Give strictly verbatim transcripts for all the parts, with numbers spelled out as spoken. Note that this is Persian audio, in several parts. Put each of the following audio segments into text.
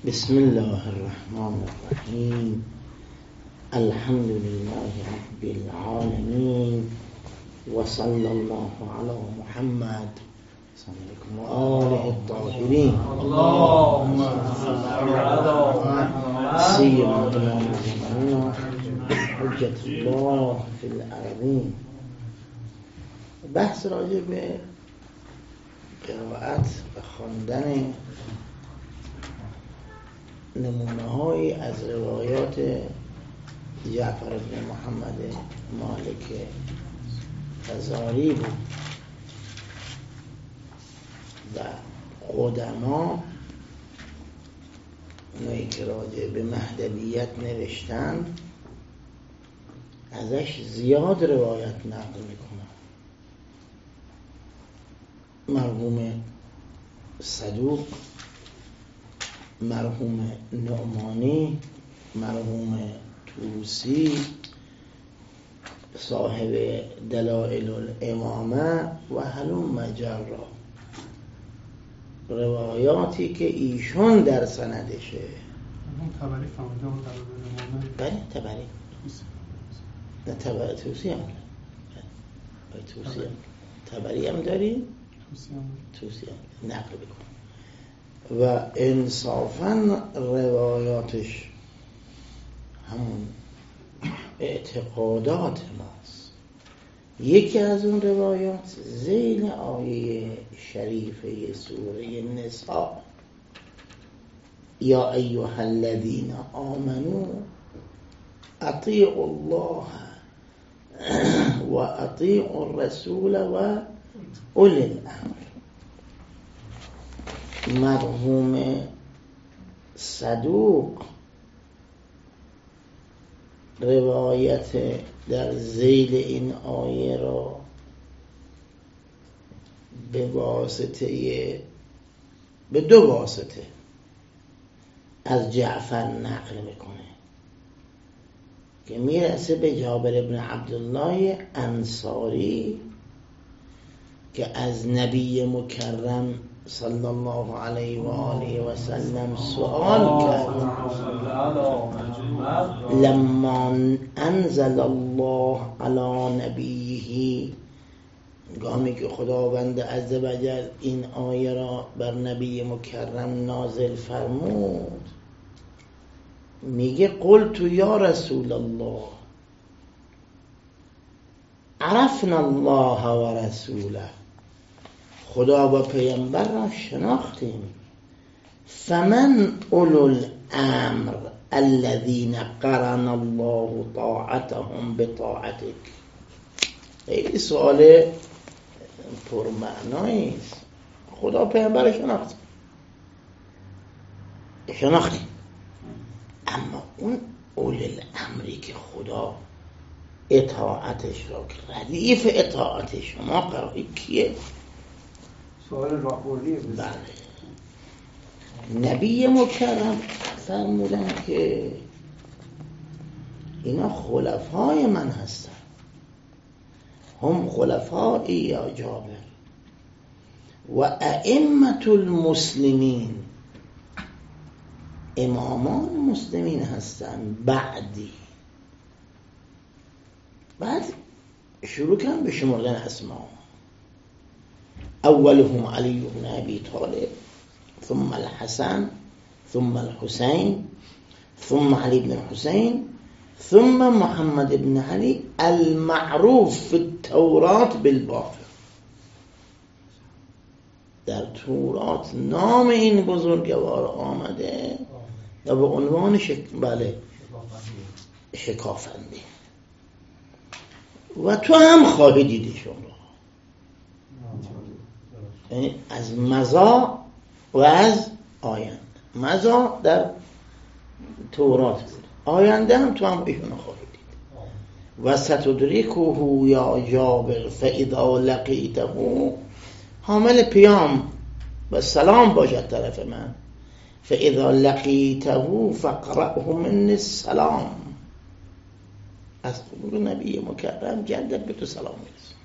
بسم الله الرحمن الرحیم. الحمد لله رب العالمین و صلی الله علی محمد و آله الطاهرین. اللهم صل علی سیما امام المؤمنین حجت الله فی الارضین. بحث راجع به قرائت و خواندن نمونه‌هایی از روایات جعفر بن محمد مالک فزاری بود و قدما اونایی که راجع به مهدویت نوشتند ازش زیاد روایت نقل میکنن. مرحوم صدوق، مرحوم نعمانی، مرحوم توسی صاحب دلائل الامامه و هلوم مجرا، روایاتی که ایشون در سندشه. اون تبری فهمیده اون دلائل الامامه. بله تبری نه تبری توسی هم توسی هم تبری هم داری؟ توسی هم توسی هم نقل بکن و انصافاً روایاتش همون اعتقادات ماست. یکی از اون روایات ذیل آیه شریفه سوره نساء یا ایها الذین آمنوا اطیعوا الله و اطیعوا الرسول و اولی الامر. مرحوم صدوق روایت در ذیل این آیه را به واسطه به دو واسطه از جعفر نقل میکنه که میرسه به جابر بن عبدالله انصاری که از نبی مکرم صلی الله علیه و آله و سلم سوال کرد لما انزل الله علی نبیه، گامی که خداوند عزوجل این آیه را بر نبی مکرم نازل فرمود، میگه قلت یا رسول الله عرفنا الله و رسوله، خدا و پیامبر را شناختیم، فمن اولو الامر الذين قرن الله طاعتهم بطاعتك. این سوال پرمعنایی است. خدا و پیامبر را شناختیم شناختیم اما اون اولو الامری که خدا اطاعتش را که ردیف اطاعت شما قرار کیه؟ سوال راهبردیه. بله. نبی مکرم فرمودن که اینا خلفای من هستن، هم خلفایی یا جابر و ائمة المسلمین، امامان مسلمین هستن بعدی. بعد شروع کردن به شمردن اسما، اولهم علی بن ابی طالب ثم الحسن ثم الحسين ثم علي بن الحسين ثم محمد بن علي المعروف في التوراة بالباقر. در تورات نام این بزرگوار آمده و به عنوان شک... بله شکافنده. و تو هم خواهی دیدشون رو، یعنی از مضا و از آینده. مضا در تورات بود، آینده هم تو هم ایشون خواهی دید. و ستدرکه یا جابر فاذا لقیته، حامل پیام و سلام باشد طرف من، فاذا لقیته فقرأه من السلام. از قبول نبی مکرم جدت به تو سلام میرسه.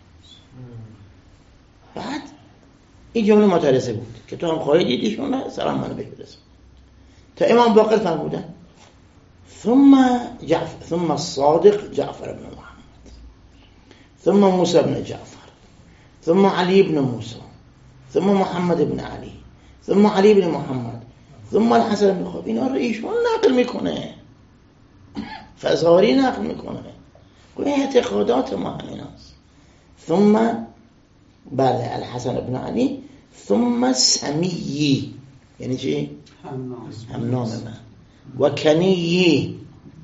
بعد این جمله مترسه بود که تو هم خواهی دیدیشونه، سلام منو بهش برسون. تا امام باقر فرمودن ثم جعفر ثم الصادق جعفر بن محمد ثم موسى بن جعفر ثم علي بن موسى ثم محمد بن علي ثم علي بن محمد ثم الحسن بن خوب. اینا رو ایشون نقل میکنه، فزاری نقل میکنه، گویا اعتقادات ما همین هست. ثم بله الحسن بن علی ثم سمیی یعنی چی؟ همنام من و کنیی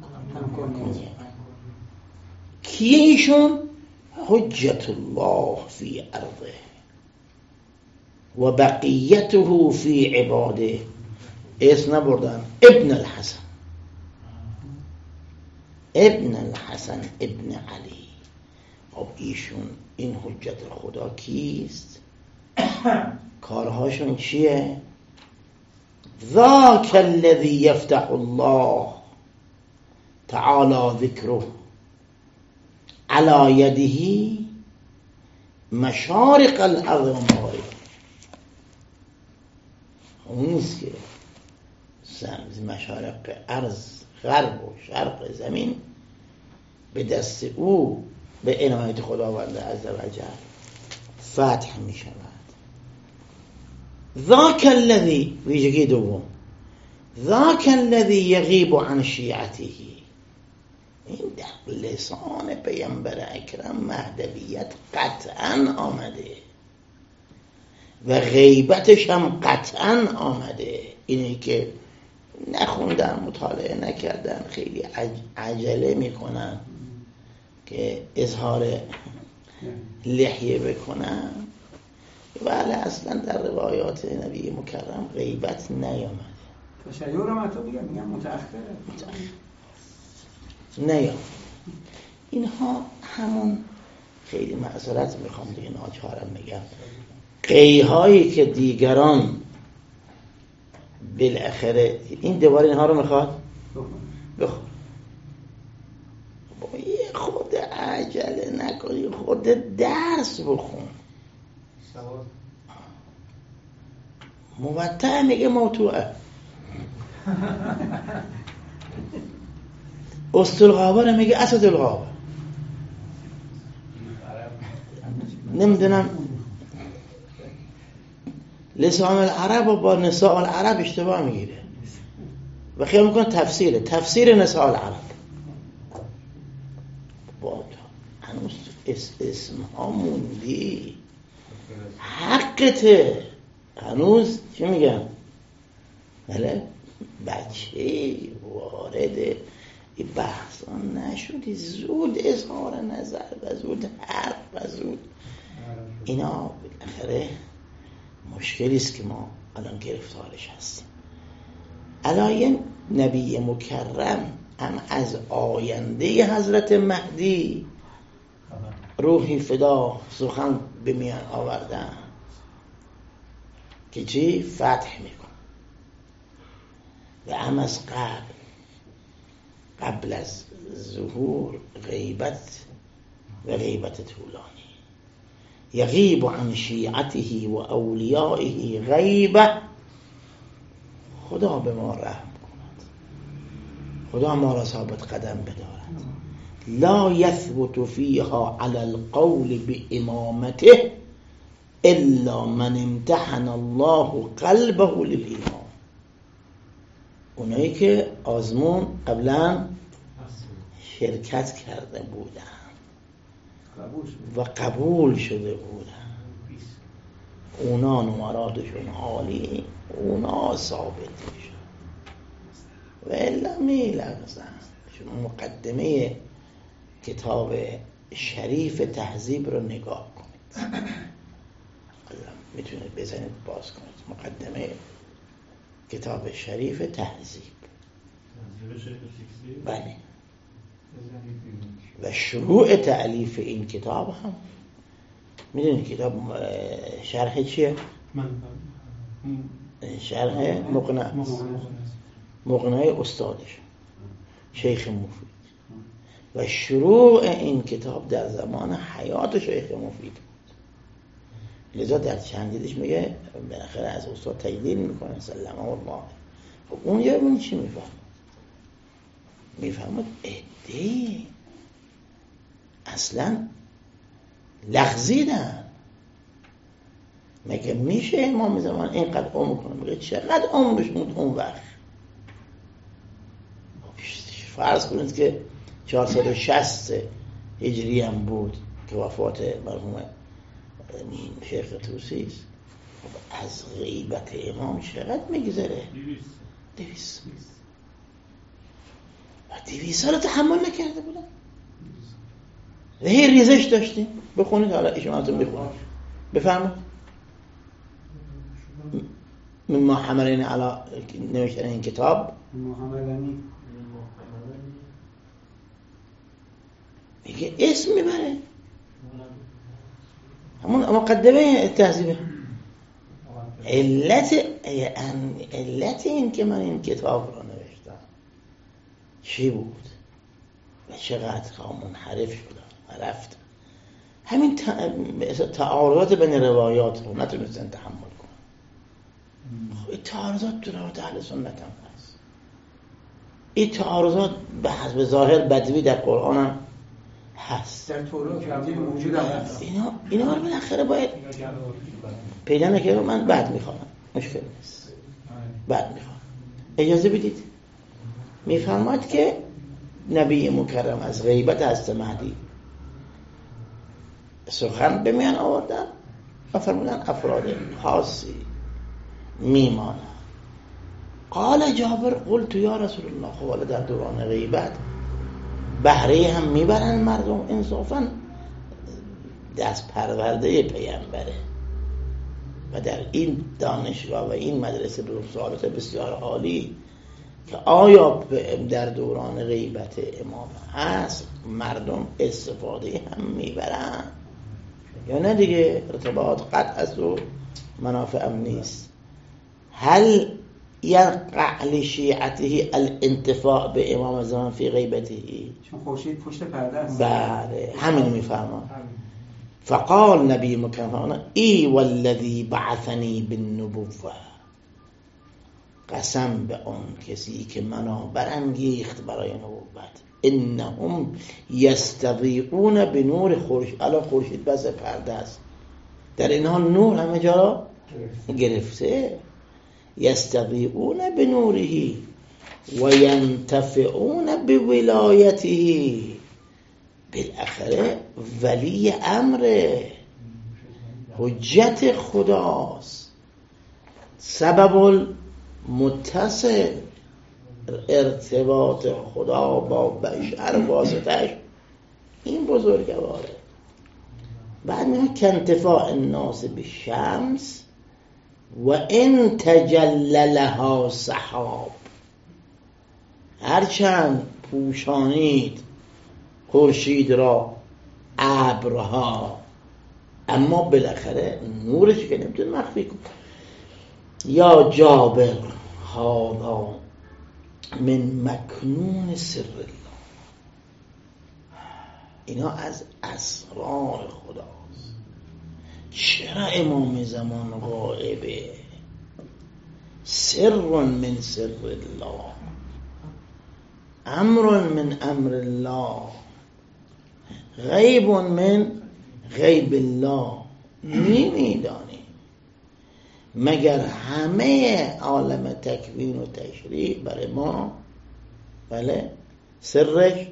کیه ایشون؟ حجت الله فی ارضه و بقیته فی عباده. اسم نبردن ابن الحسن ابن الحسن ابن علی. خب ایشون این حجت خدا کیست؟ کارهاشون چیه؟ ذاک الذی یفتح الله تعالی ذکره علی یده مشارق الارض و مغاربها. اون نیست که مشارق ارض غرب و شرق زمین به دست او به عنایت خداوند عزوجل فتح می شود. ذاک الذی ویژگی دوم ذاک الذی یغیب عن شیعته. این در لسان پیامبر اکرم مهدویت قطعا آمده و غیبتش هم قطعا آمده. اینه که نخوندن مطالعه نکردن خیلی عجله میکنن که اظهار لحیه بکنن. ولی اصلا در روایات نبی مکرم غیبت نیامده. تشیع رو من تو بگم میگم متأخره نیامده. اینها همون خیلی معذرت میخوام دیگه ناچارم میگم قیهایی که دیگران بالاخره این دوباره اینها رو میخواد بخور. با یه خود عجله نکنی، خود درس بخون. موطع میگه موضوعه، استلغابه میگه اسدالغابه. نمیدونم لسان العرب و با نساء العرب اشتباه میگیره و خیال میکنه تفسیره تفسیر نساء العرب. با هنوز اسم ها موندی، حقته. هنوز چی میگم بله بچه وارد این بحثا نشدی، زود اظهار نظر و زود حرف و زود اینا بالاخره مشکلی است که ما الان گرفتارش هستیم. علایه نبی مکرم هم از آینده حضرت مهدی روحی فدا سخن به میان آوردن که چی؟ فتح میکن. و هم از قبل قبل از ظهور غیبت و غیبت طولانی. یغیب عن شیعته و اولیائه غیبه. خدا به ما رحم کند، خدا ما را ثابت قدم بدارد. لا یثبت فیها علی القول بامامته الا من امتحن الله قلبه للایمان. اونایی که آزمون قبلا شرکت کرده بودن و قبول شده بودن، اونا نمراتشون عالی، اونا ثابت میشن و الا میلغزن. شما مقدمه کتاب شریف تهذیب رو نگاه کنید، میتونید بزنید باز کنید. مقدمه کتاب شریف تهذیب بله. و شروع تألیف این کتاب هم میدونید کتاب شرح چیه؟ شرح مقنع مقنعه استادش شیخ مفید. و شروع این کتاب در زمان حیات شیخ مفید بود. لذا در چند جلدش میگه بالاخره از استاد تجلیل میکنه سلمه الله خب اونجا ببین چی میفهمد؟ میفهمد عده‌ای اصلا لغزیدن. مگه میشه امام زمان اینقدر عمر کنه؟ میگه چقدر عمرش بود اون وقت؟ فرض کنید که چهارصد و شصت هجری هم بود که وفات مرحوم شیخ طوسی است. خب از غیبت امام چقدر میگذره؟ دویست و دویست سال تحمل نکرده بودن. و هی ریزش داشتیم. بخونید حالا ایشوناتون بخونید بفرمایید. من ما حملین علا نوشتن این کتاب محمدانی میگه اسم میبره همون مقدمه تهذیبه. علت علت این که من این کتاب رو نوشتم چی بود و چقدر منحرف شدم و رفتم؟ همین تعارضات بین روایات رو نتونستن تحمل کنن. خب این تعارضات تو روایات اهل سنت هم هست. این تعارضات به حسب ظاهر بدوی در قرآن هم هست، در تورات هم موجود هست. اینا اینا رو بالاخره باید پیدا نکنه. من بعد میخوام، مشکل نیست، بعد میخوام. اجازه بدید. میفرماد که نبی مکرم از غیبت حضرت مهدی سخن به میان آوردن و فرمودن افراد خاصی میمانه. قال جابر قلت یا رسول الله، خب در دوران غیبت بهره هم میبرن مردم انصافا دست پرورده پیامبره و در این دانشگاه و این مدرسه به سوالات بسیار عالی که آیا در دوران غیبت امام هست مردم استفاده هم میبرن یا نه دیگه؟ ارتباط قطع است و منافع هم نیست. هل یقع لشیعته الانتفاع به امام زمان فی غیبته؟ چون خورشید پشت پرده است. بله همین میفرمان. فقال نبی مکرم ای والذی بعثنی بالنبوة، قسم به اون کسی که منو برانگیخت برای نبوت، انهم یستضیئون بنور خورشید. الان خورشید بس پرده است، در این حال نور همه جا گرفته. یستضیئون بنوره و ینتفعون بولایته. بالاخره ولی امر حجت خداست، سبب متصل ارتباط خدا با بشر واسطش این بزرگواره. بعد میگه کنتفاع الناس بالشمس و ان تجلی لها سحاب، هرچند پوشانید خورشید را ابرها، اما بالاخره نورش که نمیتونه مخفی کنه. یا جابر هذا من مکنون سر الله، اینا از اسرار خداست. چرا امام زمان غائبه؟ سر من سر الله، امر من امر الله، غیب من غیب الله. نمیدانیم مگر همه عالم تکوین و تشریع برای ما بله سرش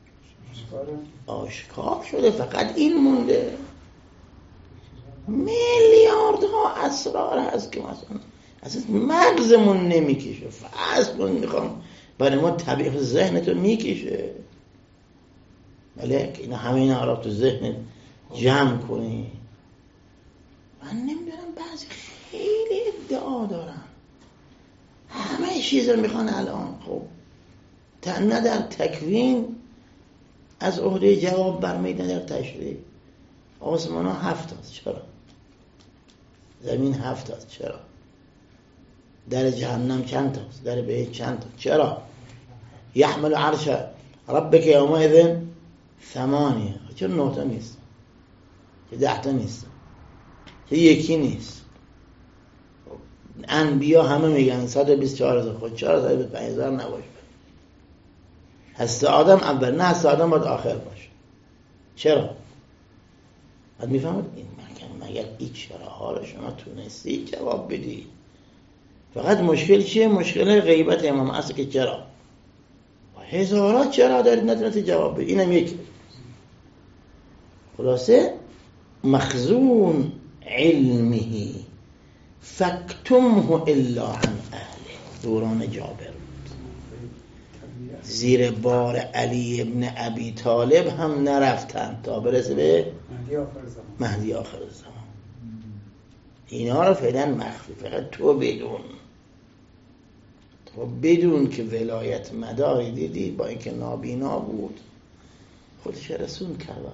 آشکار شده، فقط این مونده. میلیاردها اسرار هست که مثلا اصلا مغزمون نمیکشه. فرض کن میخوام برای ما طبیعت ذهنتو میکشه، بله که اینا همه اینا را تو ذهن جمع کنی. من نمیدونم، بعضی خیلی ادعا دارن، همه چیز رو میخوان الان. خب نه در تکوین از عهده جواب برمیدن، در تشریع آسمان ها هفت هست، چرا؟ زمین هفت هست، چرا؟ در جهنم چند هست؟ در بهشت چند هست؟ چرا؟ یحمل عرش ربک یومئذ ثمانیه، چرا نه تا نیست؟ چرا ده تا نیست؟ چرا یکی نیست؟ انبیا همه میگن صد و بیست و چهار هزار خود چهار صد و بیست و پنج هزار نباشه. هست آدم اول، نه هست آدم باید آخر باشه. چرا؟ بعد میفهمید این مگر مگر این چراها رو شما تونستی جواب بدی. فقط مشکل چیه؟ مشکل غیبت امام اصل که چرا هزارها چرا دارید نتونستی جواب بدی. اینم یکی. خلاصه مخزون علمه فاکتمه الا عن اهله. دوران جابر بود، زیر بار علی ابن ابی طالب هم نرفتن تا برسه به مهدی آخر زمان. اینا رو فعلا مخفی، فقط تو بدون تو بدون که ولایت مداری دیدی با اینکه نابینا بود خودش رسون کربلا.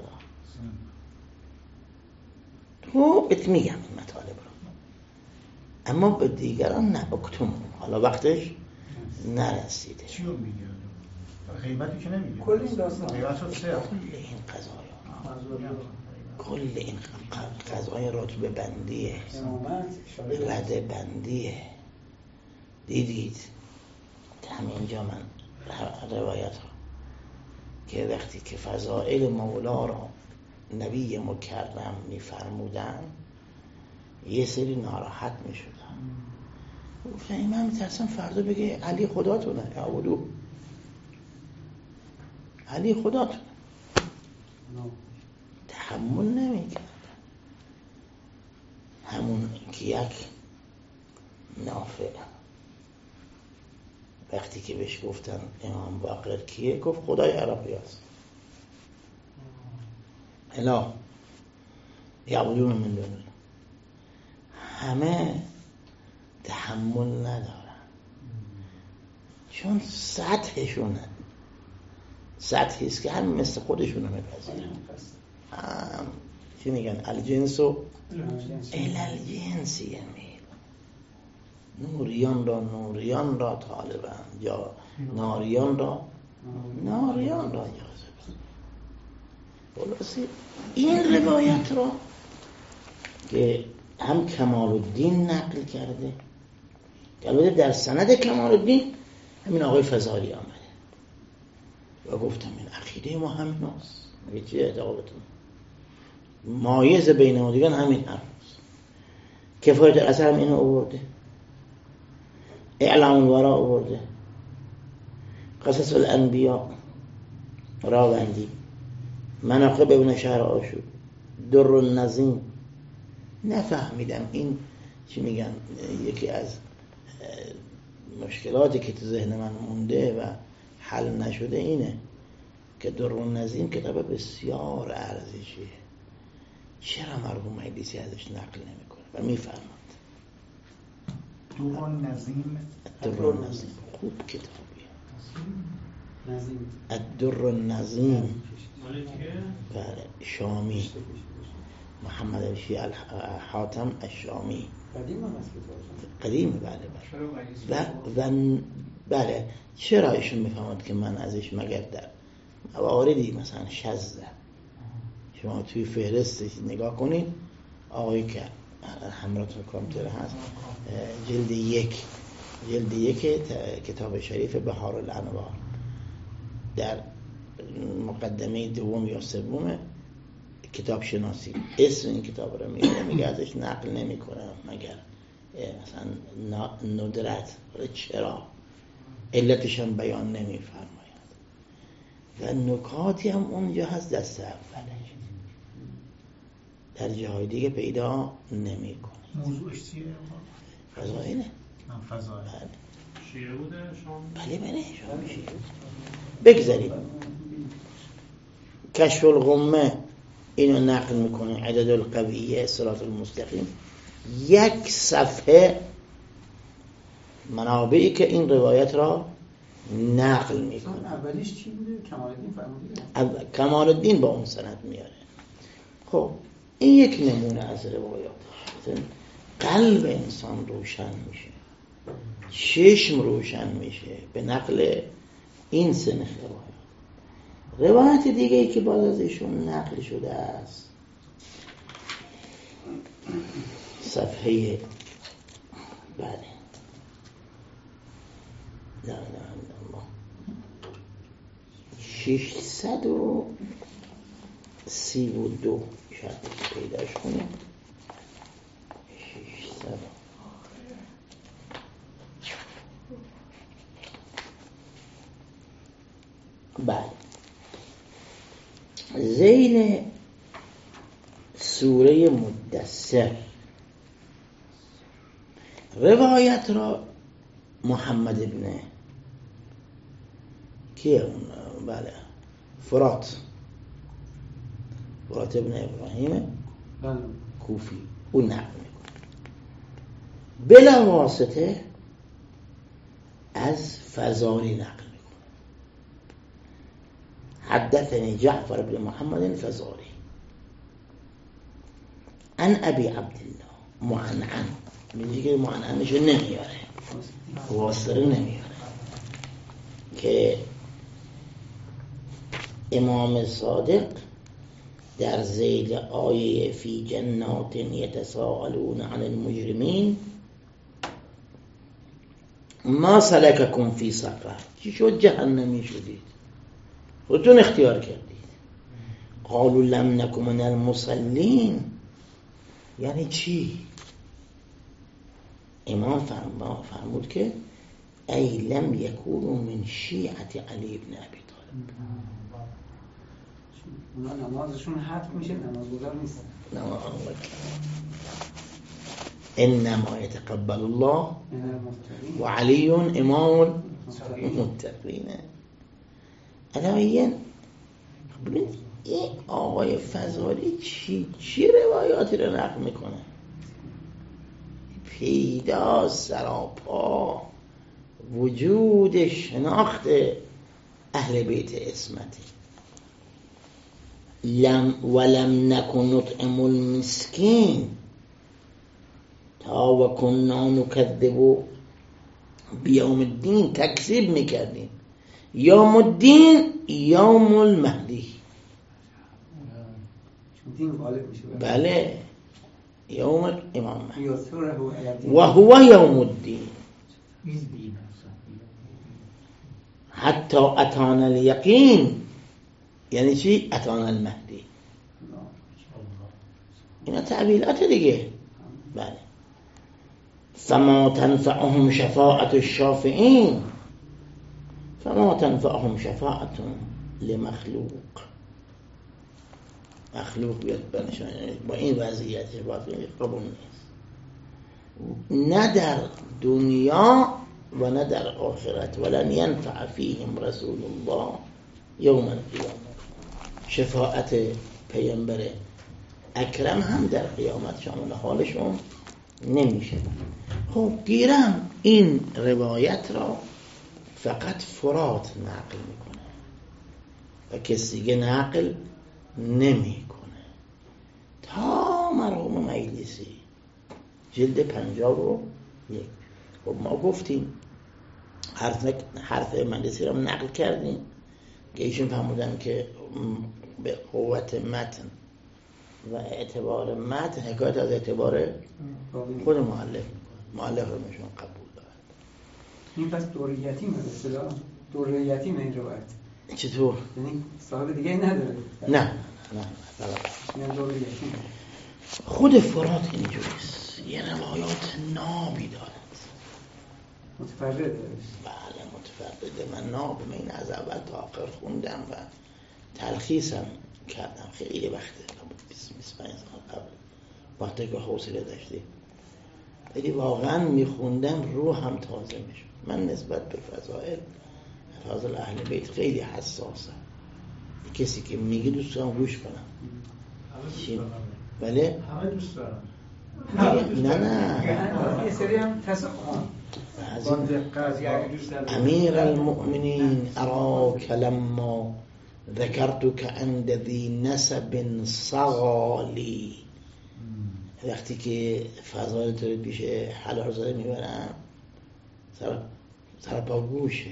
تو بهت میگم این مطالب رو، اما به دیگران نه اکتم. حالا وقتش نرسیده. چی رو میگه؟ غیبتی که نمیگه. کل این داستان غیبت رو سه کل این قضایا کل این قضای رتبه بندیه، رده بندیه. دیدید همینجا من روایت ها که وقتی که فضائل مولا را نبی مکرم میفرمودن یه سری ناراحت میشدن. گفتن من میترسم فردا بگه علی خداتونه، یعبدو علی خداتونه. تحمل نمیکردن. همون که یک نافع وقتی که بهش گفتن امام باقر کیه، گفت خدای عربی است. اله یعبدون من دون الله. همه تحمل ندارن چون سطحشونه سطحی است که هم مثل خودشونو میپذیرن. هم چی میگن الجنسو الالجنس یمیل. نوریان را نوریان را طالبن، یا ناریان را ناریان را جاذبن. خلاصی این روایت را که هم کمال الدین نقل کرده، البته در سند کمال الدین همین آقای فضالی آمده و گفتم این عقیده ما همین هست. میگه چیه اعتقادتون؟ مایز بین ما دیگران همین هست. کفایت الاثر هم اینو آورده، اعلام الورا آورده، قصص الانبیاء راوندی، مناقب ابن شهر آشوب، در النظیم. نفهمیدم این چی میگن. یکی از مشکلاتی که تو ذهن من مونده و حل نشده اینه که در النظیم کتاب بسیار ارزشیه. چرا مرحوم مجلسی ازش نقل نمیکنه و میفرماد؟ در النظیم در النظیم خوب کتابیه. الدر النظیم بله شامی، محمد الشیع حاتم الشامی. قدیمه بله بله و, و بله. چرا ایشون میفهمد که من ازش مگر در مواردی مثلا شذ، شما توی فهرستش نگاه کنید آقایی که همراهتون کامپیوتر هست جلد یک جلد یک کتاب شریف بهار الانوار در مقدمه دوم یا سوم کتاب شناسی اسم این کتاب رو میگه، میگه ازش نقل نمی کنم مگر مثلا ندرت. چرا؟ علتش هم بیان نمی فرماید و نکاتی هم اونجا هست دست اولش، در جاهای دیگه پیدا نمی کنه. موضوعش چیه؟ فضائله. فضائل شیعه بوده شام؟ بله بله شام شیعه. بگذارید کشف الغمه اینو نقل میکنه، عدد القویه، صراط المستقیم، یک صفحه منابعی که این روایت را نقل میکنه. اولیش چی بوده؟ کمال الدین فرمودید؟ اول کمال الدین با اون سند میاره. خب این یک نمونه از روایات. قلب انسان روشن میشه، چشم روشن میشه به نقل این سنخ روایات. روایت دیگه ای که باز از ایشون نقل شده است صفحه بله لا اله الا الله ششصد و سی و دو شاید پیداش کنیم ششصد بله ذیل سوره مدثر روایت را محمد ابن کیه اون بله فرات فرات ابن ابراهیم کوفی اون نقل میکنه بلا واسطه از فزاری نقل میکنه حدثني جعفر بن محمد فزاري عن ابي عبد الله معنعن میگه که معنعنش نمیاره واسطه نمیاره که امام صادق در ذیل آیه فی جنات یتساءلون عن المجرمین ما سلککم فی سقر چی شد جهنمی شدید خودتون اختیار کردید قالوا لم نکن من المصلین یعنی چی امام فرمود که ای لم یکونوا من شیعت علی بن ابی طالب اونا نمازشون حق میشه نمازگزار نیستن انما يتقبل الله وعلي امام المتقین. الان ببین این آقای فضالی چی چی روایاتی رو نقل میکنه پیدا سراپا وجود شناخت اهل بیت عصمتی لم ولم نکن نطعم المسکین تا و کنا نکذب بیوم الدین تکذیب میکردیم یوم الدین یوم المهدی دین غالب میشه بله یوم امام مهدی و هو یوم الدین حتی اتانا الیقین یعنی چی؟ اتانا المهدی اینا تعبیرات دیگه بله فما تنفعهم شفاعت الشافعین فما تنفعهم شفاعت لمخلوق مخلوق بیاد بنشان با این وضعیت باید قبول نیست نه در دنیا و نه در آخرت ولن ینفع فیهم رسول الله یوم القیامه شفاعت پیامبر اکرم هم در قیامت شامل حالشون نمیشه. خب گیرم این روایت را فقط فرات نقل میکنه و کسی دیگه نقل نمیکنه تا مرحوم مجلسی جلد پنجاه و یک. خب ما گفتیم حرف, حرف مجلسی را نقل کردیم که ایشون فهمودن که به قوت متن و اعتبار متن حکایت از اعتبار خود مؤلف میکنه مؤلف رو میشون قبول دارد. این پس دوریتی مثلا دوریتی من این روایت چطور؟ یعنی صاحب دیگه نداره؟ نه نه نه دوریتی خود فرات اینجوریست یه روایات نابی دارد متفرده داره بله متفرده. من ناب من این از اول تا آخر خوندم و تلخیصم کردم خیلی وقته بیست بیست و پنج سال قبل وقتی که حوصله داشتیم ولی واقعا میخوندم روح هم تازه میشد. من نسبت به فضائل فضائل اهل بیت خیلی حساسم کسی که میگه دوست دارم گوش کنم چی؟ بله؟ همه دوست دارم نه نه یه سری هم تصحیح امیر المؤمنین اراک لما ذکرتک عند ذی نسب صغالی وقتی که فضائل تو رو پیش حلال زاده میبرم سر, سر پا گوشه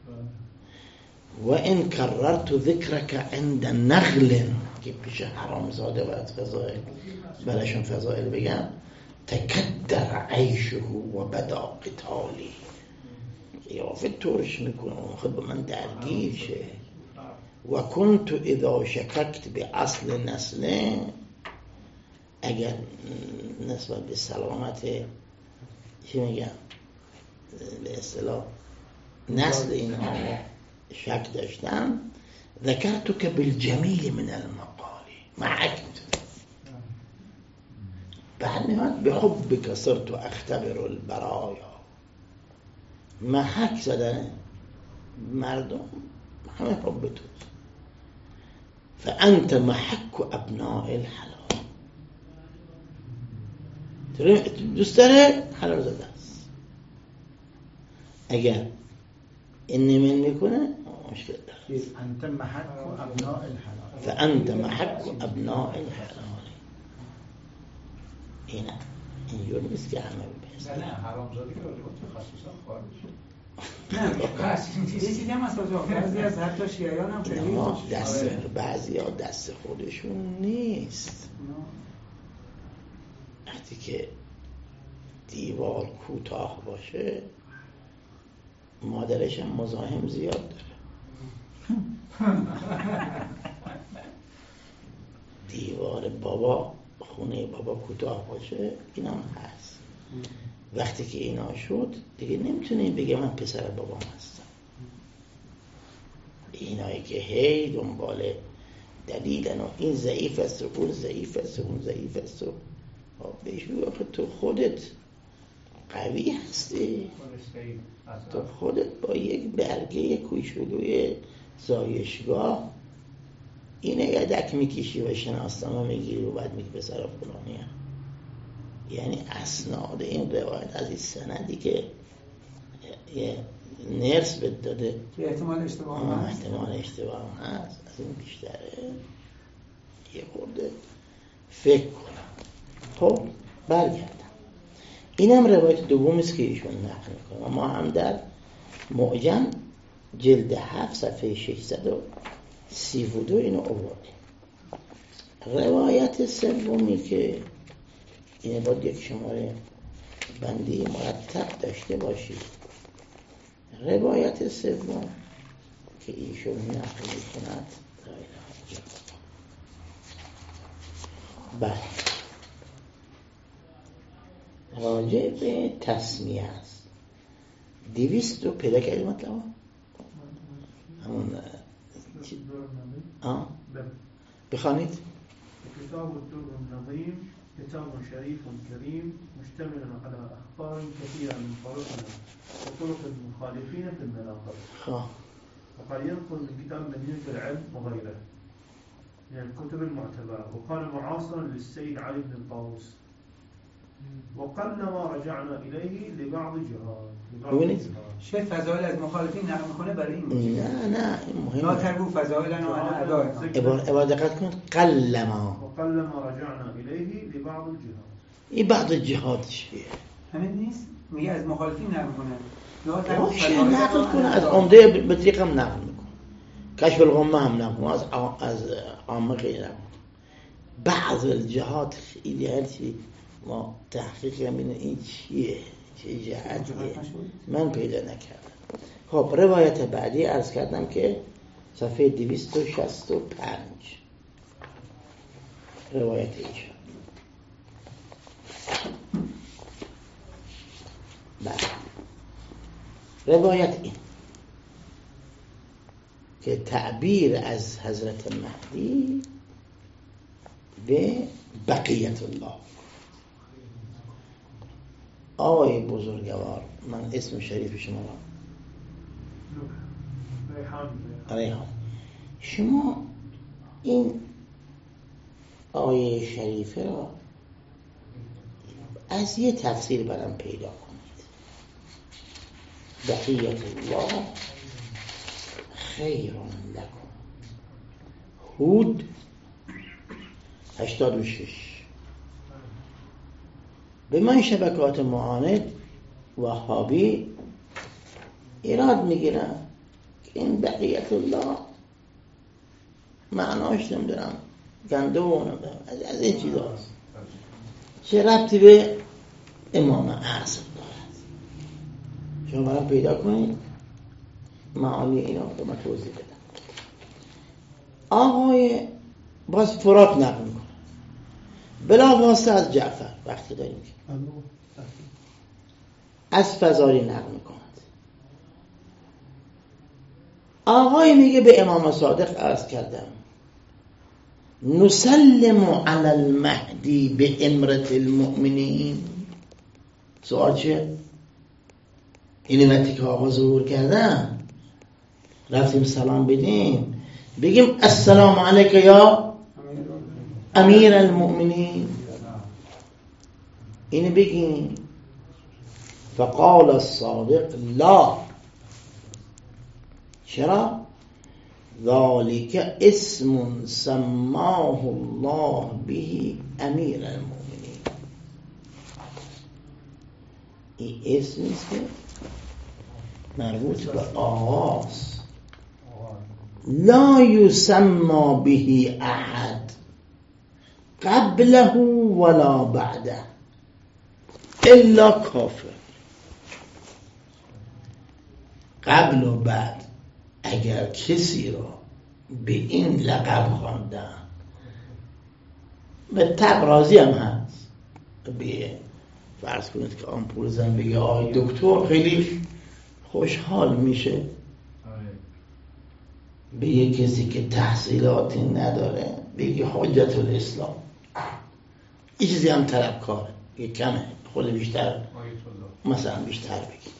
و ان کررت ذکرک عند نغل که پیش حرام زاده و از فضائل برایشون فضائل بگم تکدر عیشه و بدا قتالی. قیافه ترش میکنه خب به من درگیر شه. و کنت اذا شککت به اصل نسله، اگر نسبت به سلامت چی میگم به اصطلاح نسل اینها شک داشتم، ذکرت که بالجمیل من المقالی معک میتونه بعد نهاد به حب کسرت و اختبر البرایا. محک زدن مردم همه حب تو. فانت محک ابناء الحلال. دوست داره حلال زده است. اگر این نمی نکنه مشکل داره. انت محک ابناء الحلال. فانت محک ابناء الحلال. اینه اینجور نیست که همه بپیسن. نه حرامزاده که راجع به تخصصا خارج نه یه چیزی هم هست آجا، بعضی از حتی شیعیان هم خیلی دست بعضی ها دست خودشون نیست. وقتی که دیوار کوتاه باشه مادرش هم مزاحم زیاد داره. دیوار بابا خونه بابا کوتاه باشه این هم هست. وقتی که اینا شد دیگه نمیتونه بگه من پسر بابام هستم. اینایی که هی دنبال دلیلن و این ضعیف است و اون ضعیف است و اون ضعیف است و بهش بگو تو خودت قوی هستی، تو خودت با یک برگه کوچولوی زایشگاه اینه یدک میکشی و شناسنامه میگیری و بعد میگی پسر فلانی هم. یعنی اسناد این روایت از این سندی که یه نرس بهت داده که احتمال اشتباه هست، احتمال اشتباه هست، از این بیشتره. یه خورده فکر کنم. خب برگردم. اینم روایت دومی است که ایشون نقل میکنه. ما هم در معجم جلد هفت صفحه ششصد و سی و دو اینو آوردیم. روایت سومی که اینه باید یک شماره بندی مرتب داشته باشید. روایت سوم که ایشون نقل میکند بله راجع به تسمیه است. دویست رو پیدا کردی مطلب همون آه بخوانید. کتاب الدر النظیم كتاب شريف كريم مشتمل على أخبار كثيرة من طرقنا وطرق المخالفين في المناقب. وقد ينقل من كتاب مدينة العلم وغيره من الكتب المعتبرة. وقال معاصرا للسيد علي بن الطاووس وقلما رجعنا إليه لبعض جهات. شيء فضائل از مخالفین نقل میکنه برای این نه نه این مهمه. لا تربو فضائل و ادای عبارت دقت کن قلما وقلما رجعنا إليه لبعض الجهات. این بعض جهات چیه؟ همین نیست؟ میگه از مخالفین نقل میکنه. لا تربو فضائل نقل کنه از عمده بطریق هم نقل میکنه. کشف الغمه هم نقل کنه. از از عامه غیر نقل بعض الجهات خیلی هرچی ما تحقیق همینه این چیه چه جهتیه من پیدا نکردم. خب روایت بعدی عرض کردم که صفحه دویست و شصت و پنج روایت ایشون. بله روایت این که تعبیر از حضرت مهدی به بقیت الله. آقای بزرگوار من اسم شریف شما را ریحان، شما این آیه شریفه را از یه تفسیر برام پیدا کنید. بقیت الله خیر لکم. هود هشتاد و شش. به من شبکات معاند وهابی ایراد میگیرن که این بقیت الله معناش نمیدونم گنده و نمیدونم از این چیز هست. چه ربطی به امام اعظم دارد. شما برام پیدا کنید معانی اینا رو من توضیح بدم. آقای باز فرات نقل میکنه بلا واسطه از جعفر وقتی داریم که از فزاری نقل میکند. آقای میگه به امام صادق عرض کردم نسلم علی المهدی به امرت المؤمنین. سوال چیه؟ این وقتی که آقا ظهور کردن رفتیم سلام بدیم بگیم السلام علیک یا امیر المؤمنین، اینو بگیم. فقال الصادق لا. چرا؟ ذالک اسم سماه الله به امیر المؤمنین. این اسم نیست که مربوط به آغاز. لا یسمى به احد قبله ولا بعده الا کافر. قبل و بعد اگر کسی را به این لقب خواندن به طب راضی هم هست. به فرض کنید که آمپول زن بگه آی دکتر، خیلی خوشحال میشه. به یک کسی که تحصیلاتی نداره بگی حجت الاسلام، این چیزی هم طلبکاره، یه کمه، خود بیشتر مثلا بیشتر بگید.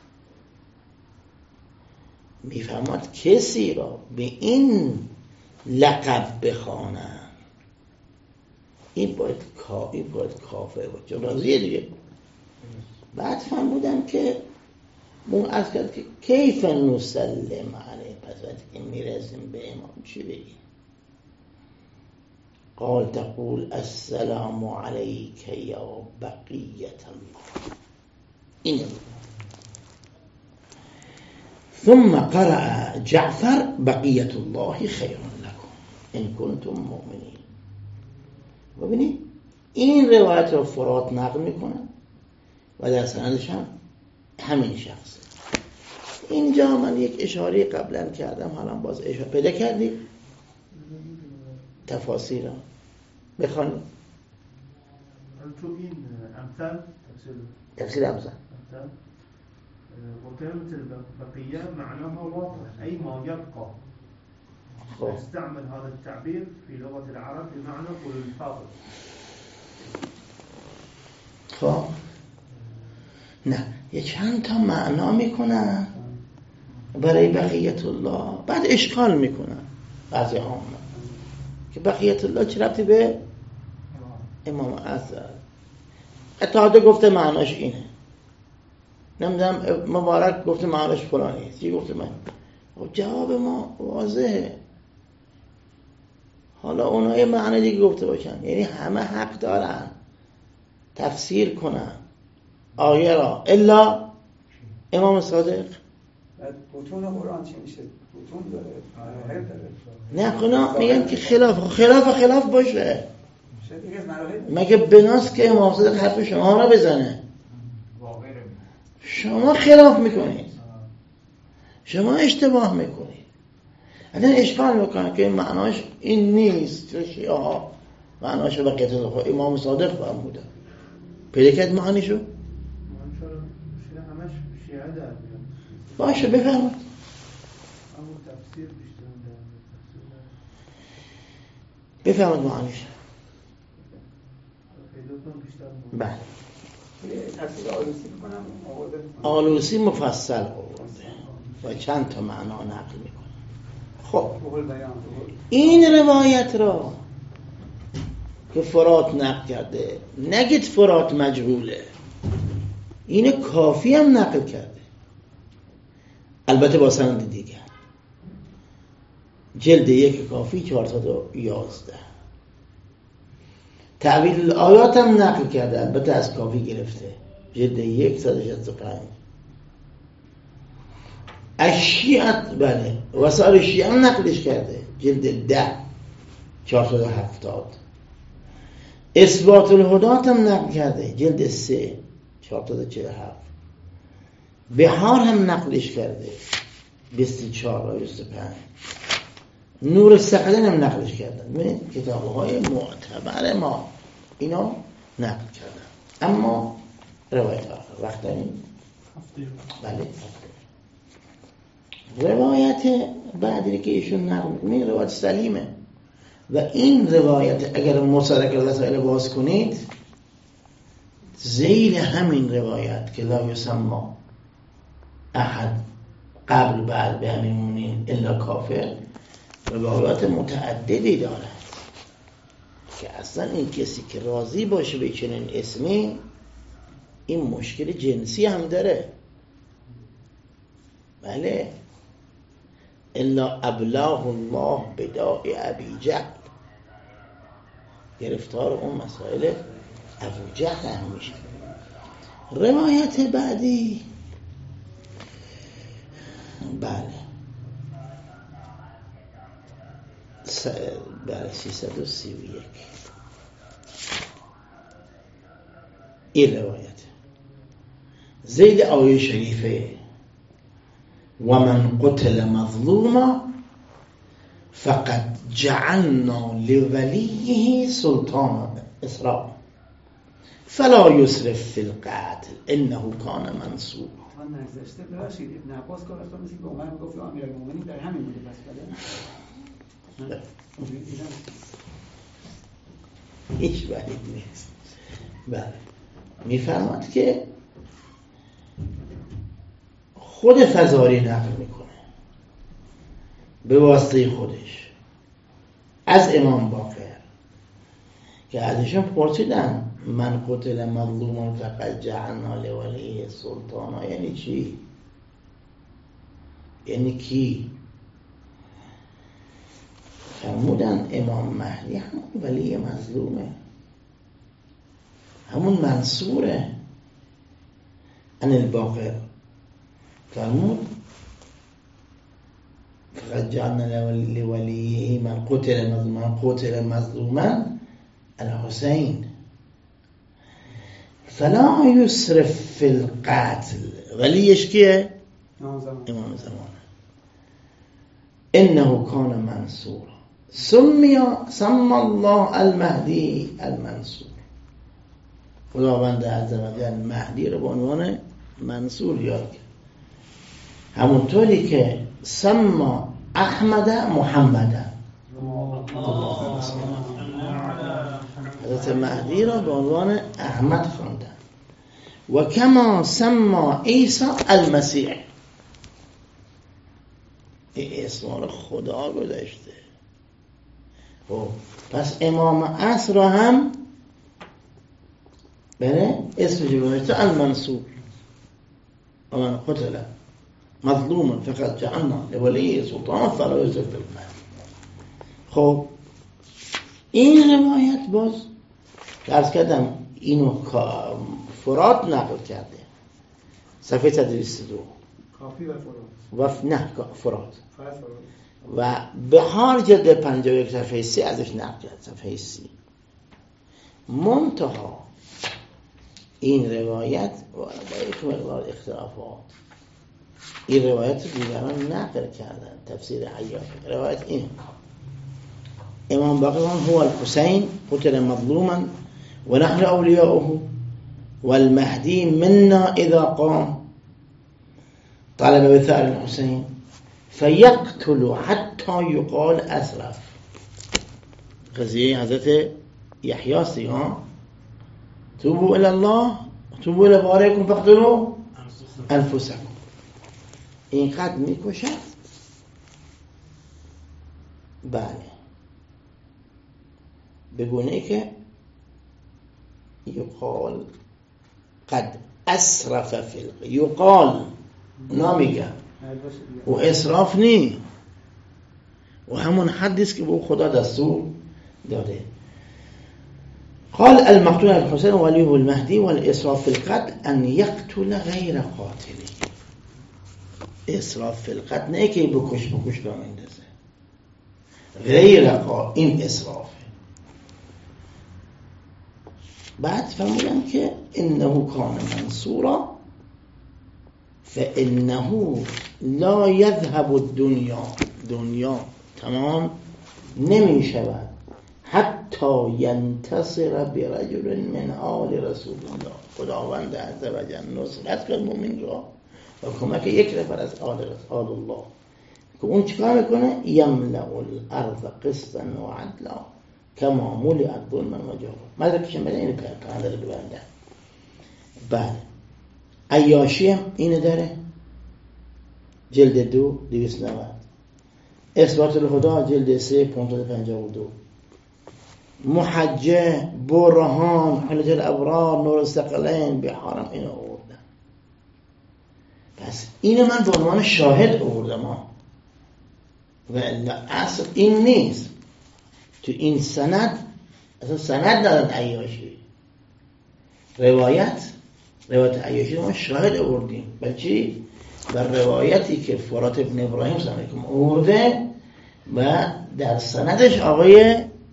میفهمد کسی را به این لقب بخوانن این باید کا این باید کافر باشه، راضیه دیگه. بعد فهمیدم که اون از کرد که کیف نسلم علیه، پس وقتی که میرسیم به امام چی بگیم؟ قال تقول السلام علیک یا بقیت الله. اینه. ثم قرأ جعفر بقیت الله خیر لکم ان کنتم مؤمنین. ببینید این روایت رو فرات نقل میکنن و در سندش هم همین شخصه. اینجا من یک اشاره قبلا کردم، حالا باز اشاره پیدا کردیم. تفاسیر رو بخوانیم. تو این امثال تفسیر تفسیر امثال وكلمة البقية معناها واضح أي ما يبقى. استعمل هذا التعبير في لغة العرب بمعنى قل الفاضل. خب نه یه چند تا معنا میکنن برای بقیت الله، بعد اشکال میکنن بعضی عامه که بقیت الله چه ربطی به امام اعظم. اتحاده گفته معناش اینه، نمیدونم مبارک گفته معناش فلانه، چی گفته من. جواب ما واضحه. حالا اونها یه معنی دیگه گفته باشن، یعنی همه حق دارن تفسیر کنن آیه را الا امام صادق. بطون قرآن چی میشه؟ بطون داره، مراحل داره. نه خنا میگن که خلاف خلاف خلاف باشه. مگه بناست که امام صادق حرف شما را بزنه؟ شما خلاف میکنید، شما اشتباه میکنید. الان اشکال میکنه که معناش این نیست. شیعه ها معناش بقیت الله امام صادق فرموده. پیدا کرد معنیشو؟ همش شیعه در میاد. باشه بفرمایید. اما تفسیر بیشتر در بفرمایید معنیش. بله. تفسیر آلوسی میکنم آلوسی مفصل آورده و چند تا معنا نقل میکنه. خب این روایت را که فرات نقل کرده، نگید فرات مجهوله، این کافی هم نقل کرده، البته با سند دیگر. جلد یک کافی چهارصد و یازده. تعویل آیات هم نقل کرده، البته از کافی گرفته، جلد یک صد و شصت و پنج. الشیعت بله وسائل شیعه هم نقلش کرده، جلد ده چهارصد و هفتاد. اثبات الهدات هم نقل کرده، جلد سه چهار تا چهل و هفت. بهار هم نقلش کرده بیست و چهار و بیست و پنج. نور الثقلین هم نقلش کردن. ببینید کتاب‌های معتبر ما اینا نقل کردن. اما روایت آخر وقت داریم؟ بله. روایت بعدی که ایشون نقل می‌کنه روایت سلیمه و این روایت اگر مصدق رسائل باز کنید زیر همین روایت که لا یسمى احد قبل بعد به همین مونین الا کافر روایات متعددی دارد که اصلا این کسی که راضی باشه به چنین اسمی این مشکل جنسی هم داره. بله الا ابلاه الله بداء ابی جهل، گرفتار اون مسائل ابو جهل هم میشه. روایت بعدی بله س... بله سیصد و سی و یک این روایت زید آیه شریفه و من قتل مظلوما فقد جعلنا لولیه سلطانا اسراء فلا یسرف فی القتل انه کان منصورا. من نگذشته ببخشید ابن عباس کار اصلا مثل که عمر میگفت امیرالمومنین در همین بوده بس بله هیچ بعید نیست. بله میفرماد که خود فزاری نقل میکنه به واسطه خودش از امام باقر که ازشون پرسیدن من قتل مظلوما فقد جعلنا لولیه سلطانا یعنی چی؟ یعنی کی؟ فرمودن امام مهدی همون ولی مظلومه، همون منصوره. ان الباقر فرمود فقد جعلنا لولیه من قتل مظلوما قتل مظلوما الحسین فلا یسرف فی القتل. ولیش کیه؟ امام زمان. انه کان منصورا سمی سمی الله المهدی المنصور. خداوند عزوجل مهدی رو به عنوان منصور یاد کرد، همونطوری که سما احمد محمد. حضرت مهدی را به عنوان احمد خواندن و کما سما عیسی المسیح. این اسم را خدا گذاشته. خب پس امام عصر را هم بله اسمش گذاشته المنصور. و من قتل مظلوما فقد جعلنا لولیه سلطانا فلا یسرف فی القتل. خب این روایت باز که عرض کردم اینو فرات نقل کرده صفحه صد و بیست و دو کافی و فرات و نه فرات و بهار جلد پنجاه و یک صفحه سی ازش نقل کرد صفحه سی. منتها این روایت با یک مقدار اختلافات این روایت دیگران نقل کردن. تفسیر حیات روایت این امام باقر هو الحسین قتل مظلوما و نحن اولیاؤه والمهدی منا اذا قام طلب بثار الحسین فیقتل حتی یقال اسرف. قضیه حضرت یحیی سیان توبوا الى الله توبوا الى بارئکم فاقتلوا انفسکم. اینقدر میکشد بله بگونه که یقال قد اسرف فی الق یقال نمیگم و اسراف نی و همون حدیث که به خدا دستور داده. قال المقتول الحسين وليه المهدي والإسراف في القتل أن يقتل غير قاتله. إسراف في القتل نه که بکش بکش را مندازه غیر قاتل. این اسراف بعد فرمودن که انه کان منصورا فانه لا یذهب الدنیا، دنیا تمام نمی شود حتی ینتصر برجل من آل رسول الله، خداوند عزوجل نصرت به مومن را و کمک یک نفر از آل رسول الله که اون چیکار میکنه؟ یملأ الارض قسطا و عدلا کما ملئت ظلما و جورا. مدرکش بده اینو کار داره ببنده. بعد عیاشی هم اینو داره، جلد دو دویست و نود، اثبات الهدا جلد سه پانصد و پنجاه و دو، محجه، برهان، حلج الابرار، نور الثقلین، بحارم اینو آوردن. پس اینو من به عنوان شاهد آوردم ها، و اصل این نیست. تو این سند اصلا سند ندارد عیاشی، روایت روایت عیاشی رو ما شاهد آوردیم. بل چی؟ بر روایتی که فرات ابن ابراهیم سلام علیکم آورده و در سندش آقای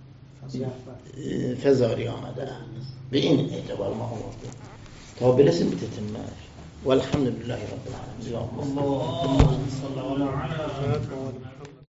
فزاری آمده است. به این اعتبار ما آورده تا برسیم به تتمهش. والحمد لله رب العالمین. اللهم صل على